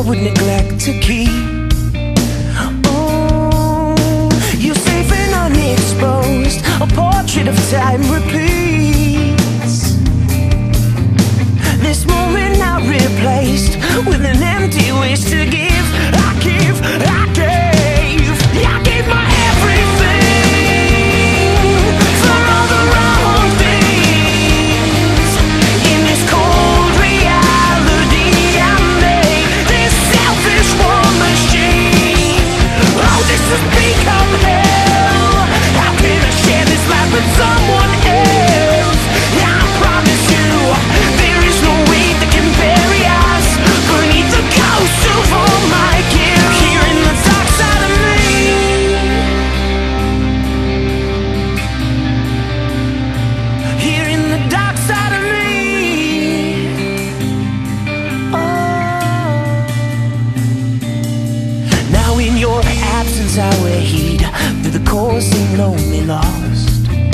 would neglect to keep. Oh, you're safe and unexposed, a portrait of time repeats. This moment now replaced with an empty wish to give. I give, I gave, I gave my everything for all the wrong things. In this cold reality I made this selfish war machine. Oh, this has become hell. How can I share this life with someone else? I promise you there is no weight that can bury us beneath the ghost of all my guilt. Here in the dark side of me, here in the dark side of me. Oh, now in your absence I wade through the coursing lonely lost.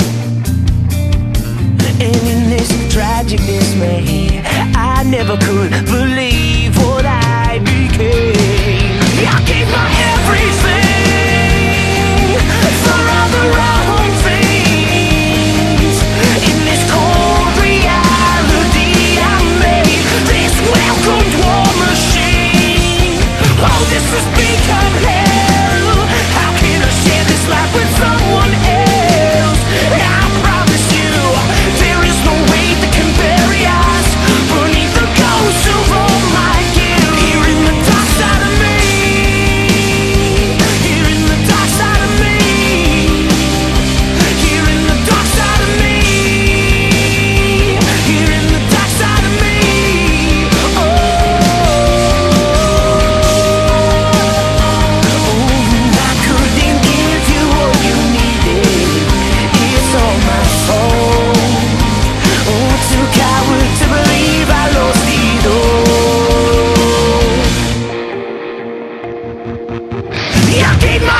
And in this tragic dismay, I never could believe what I became. I gave my everything for all the wrong things. In this cold reality I made this welcomed war machine. Oh, this has become hell. How can I share this life with someone else? I promise you there is no weight that can bury us beneath the ghost of all my guilt. Here in the dark side of me, here in the dark side of me, here in the dark side of me, here in the dark side of me. Oh, I couldn't give you what you needed. It's all my fault. Oh, too coward to believe I lost it all. I gave my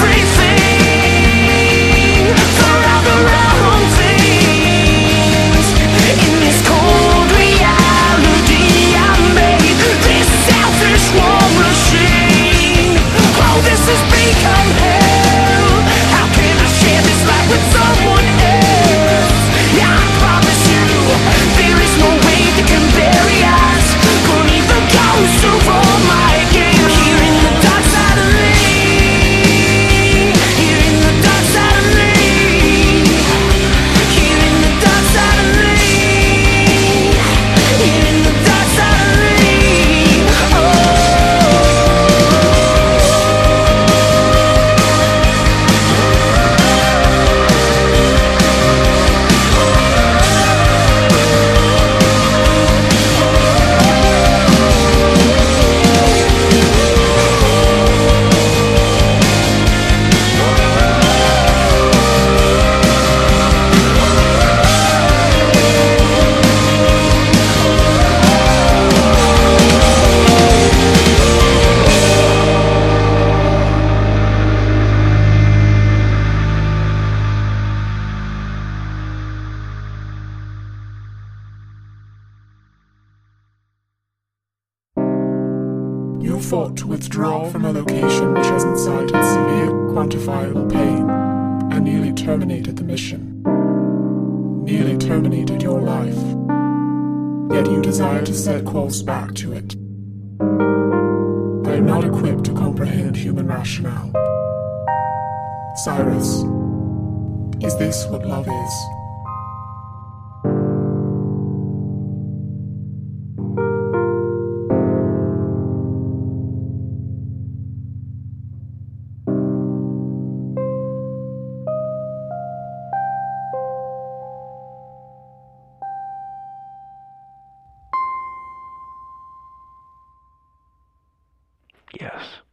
everything for all the wrong things. In this cold reality I made this selfish war machine. Oh, this has become hell. How can I share this life with someone else? I promise you there is no way that can bury us beneath the ghost of all my guilt. Here in the dark side of me, here in the dark side of me, here in the dark side of me, here in the dark side of me. Oh, You fought to withdraw from a location which has incited severe, quantifiable pain and nearly terminated the mission. Nearly terminated your life. Yet you desire to set course back to it. I am not equipped to comprehend human rationale. Cyrus, is this what love is? yes.